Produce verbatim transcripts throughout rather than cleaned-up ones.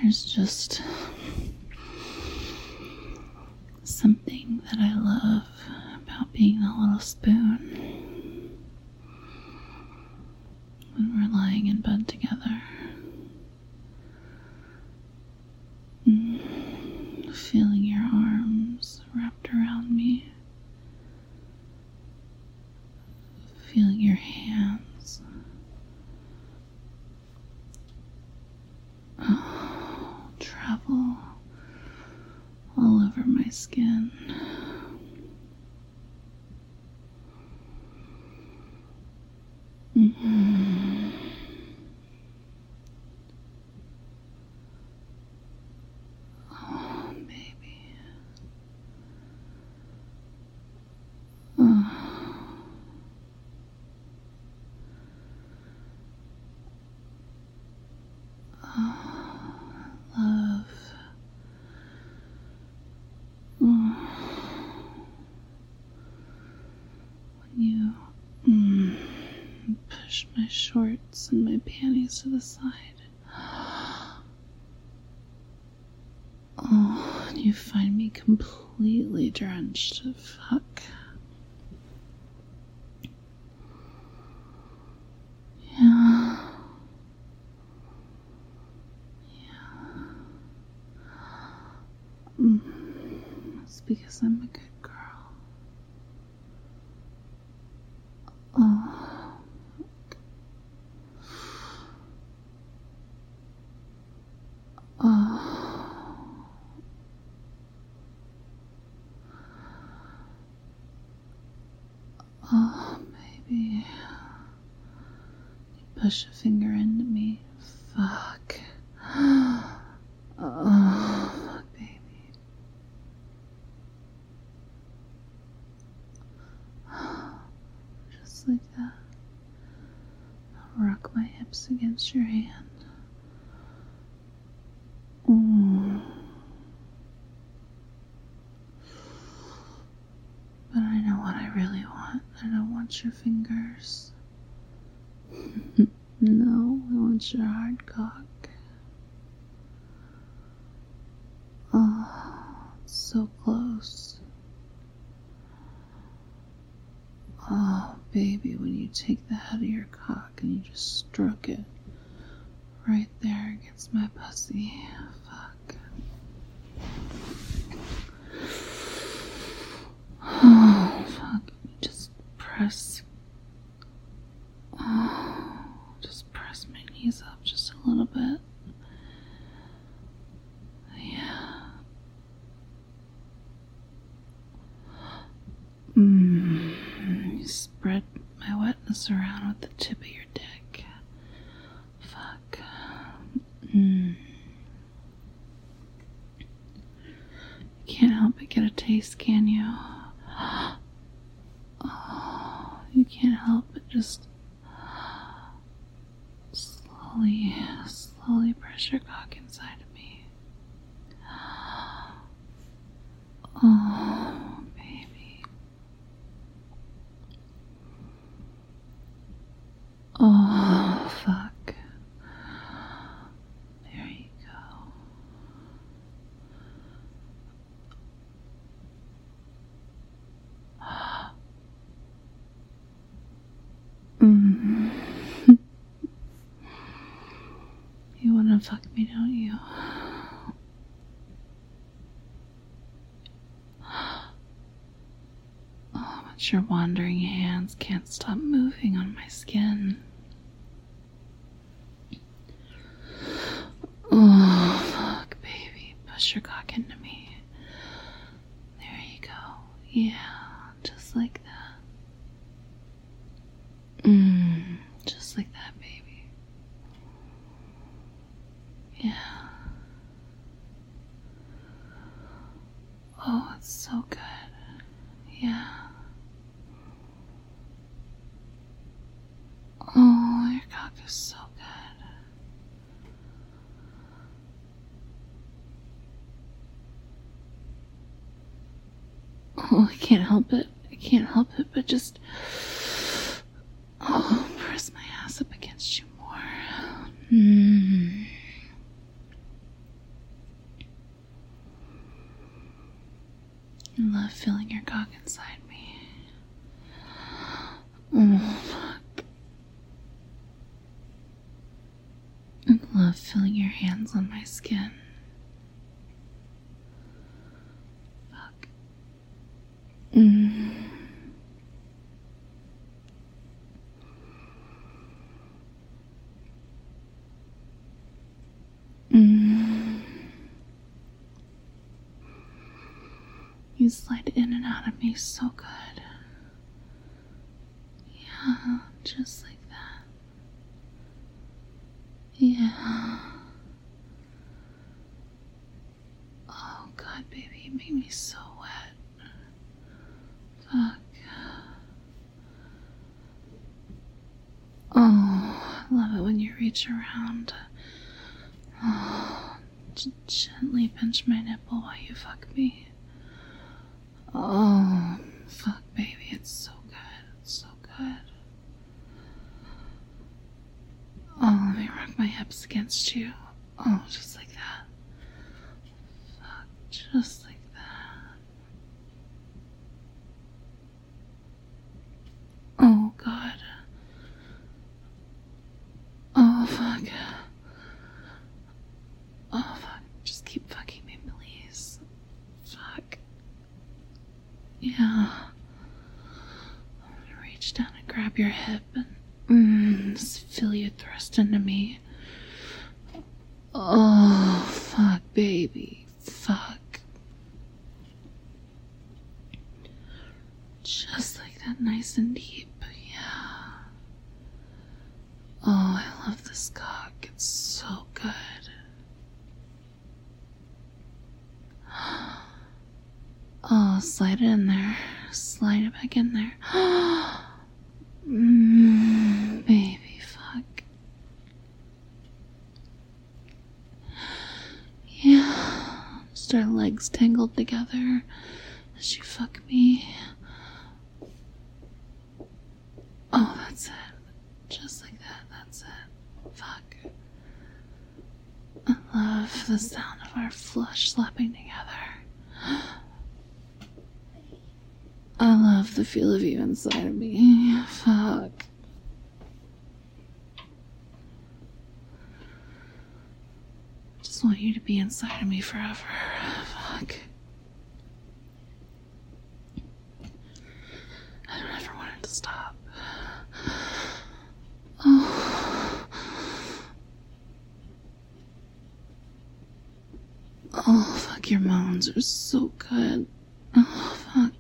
There's just something that I love about being a little spoon when we're lying in bed together. Mm, feeling your arms wrapped around me. Feeling your hands. Oh, travel all over my skin. Mm-hmm. Oh, baby. Oh. Oh, love. Oh. When you mm, push my shorts and my panties to the side. Oh, and you find me completely drenched. Fuck. Yeah. Mm. It's because I'm a good girl. Oh. Oh. Oh, baby. You push a finger into me. Fuck. Oh, fuck, baby. Just like that. I'll rock my hips against your hand. Mm. But I know what I really want. I don't want your fingers. No, I want your hard cock. Oh, it's so close. Oh, baby, when you take the head of your cock and you just stroke it right there against my pussy. Fuck. Oh, fuck. Just press. Oh, just press my knees up just a little bit. Yeah. Mm. You spread my wetness around with the tip of your dick. Fuck. Mm. You can't help but get a taste, can you? Oh, you can't help but just slowly, slowly press your cock inside of me. Oh, baby. Oh, fuck. There you go. Mm. You wanna fuck me, don't you? Oh, but your wandering hands can't stop moving on my skin. Oh, fuck, baby. Push your cock into me. There you go. Yeah, just like that. Mmm, just like that, baby. Yeah. Oh, it's so good. Yeah. Oh, your cock is so good. Oh, I can't help it. I can't help it, but just oh, press my ass up against you more. Mm. love feeling your hands on my skin. Fuck. Mm. Mm. You slide in and out of me so good. Yeah, just like that. Yeah. Oh God, baby, you make me so wet. Fuck. Oh, I love it when you reach around. Oh, g- gently pinch my nipple while you fuck me. Oh, fuck, baby, it's so good. It's so good. Oh, let me rock my hips against you. Oh, just like that. Fuck, just like that. Oh, God. Oh, fuck. Oh, fuck. Just keep fucking me, please. Fuck. Yeah. I'm gonna reach down and grab your hip and mm, just feel you thrust into me. Oh, fuck, baby. Fuck. Just like that, nice and deep. Yeah. Oh, I love this cock. It's so good. Oh, slide it in there. Slide it back in there. mm, baby, fuck. Yeah. Just our legs tangled together as you fuck me. Oh, that's it. Just like that. That's it. Fuck. I love the sound of our flesh slapping together. I love the feel of you inside of me. Fuck. Just want you to be inside of me forever. Fuck. I don't ever want it to stop. Oh. Oh, fuck, your moans are so good. Oh, fuck.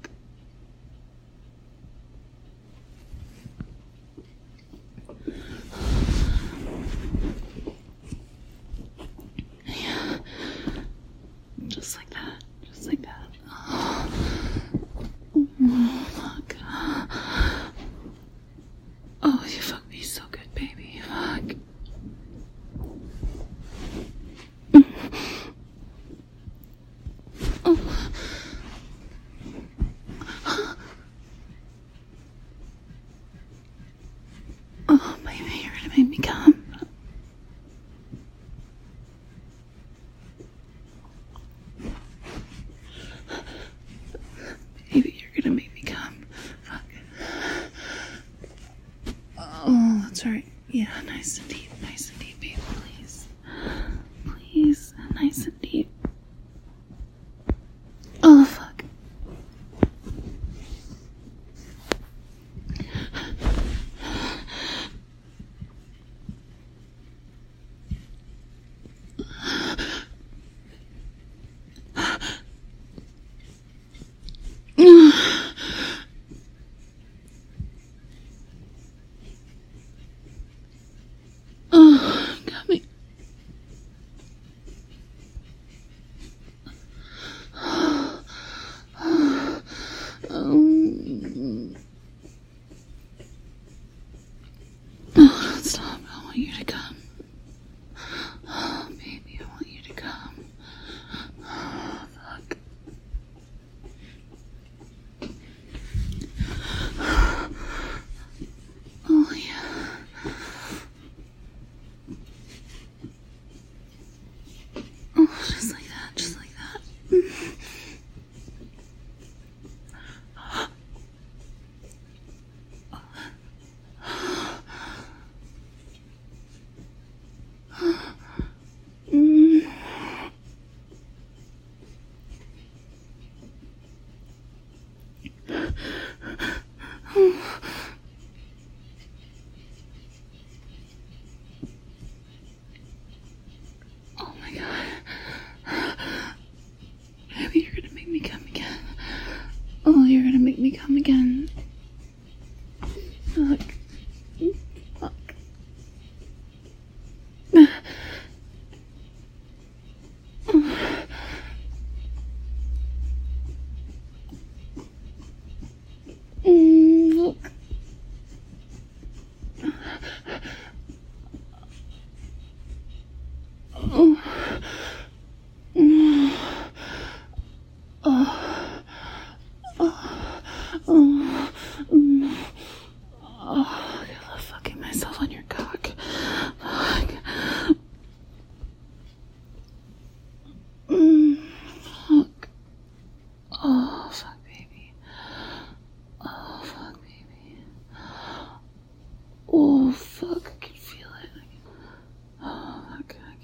Yeah. Just like that. Just like that. Oh, oh fuck. Oh, you fuck me so good, baby. Fuck.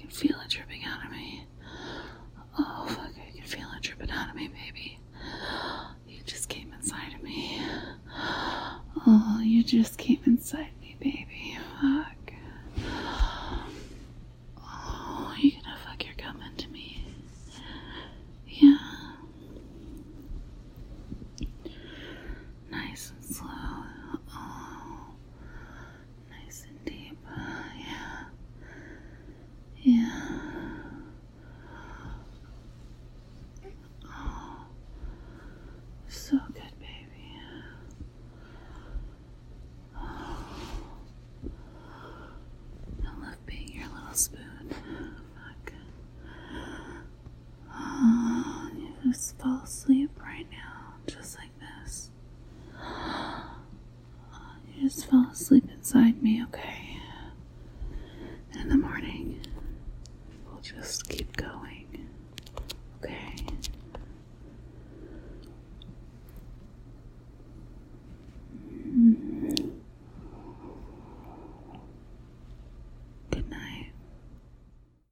can feel it dripping out of me. Oh, fuck, I can feel it dripping out of me, baby. You just came inside of me. Oh, you just came inside me, baby. Fuck. Oh, you gonna fuck your cum into me? Yeah. Nice and slow. Oh, nice and deep. Yeah. Yeah. Oh, so good, baby. Oh, I love being your little spoon. Fuck. Oh, you just fall asleep right now, just like this. You just fall asleep inside me, okay?